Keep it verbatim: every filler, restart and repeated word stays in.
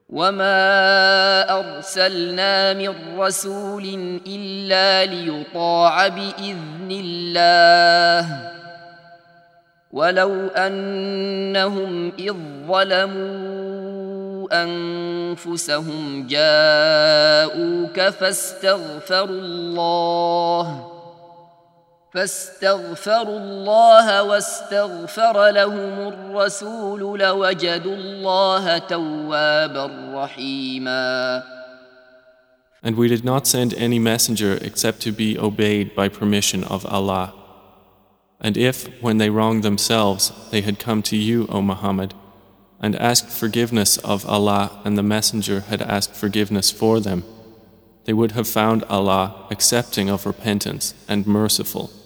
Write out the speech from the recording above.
وما أرسلنا من رسول إلا ليطاع بإذن الله ولو أنهم إذ ظلموا أنفسهم جاءوك فاستغفروا الله فاستغفروا الله واستغفر لهم الرسول لوجدوا الله توابا رحيما. And we did not send any messenger except to be obeyed by permission of Allah. And if, when they wronged themselves, they had come to you, O Muhammad, and asked forgiveness of Allah and the messenger had asked forgiveness for them, they would have found Allah accepting of repentance and merciful.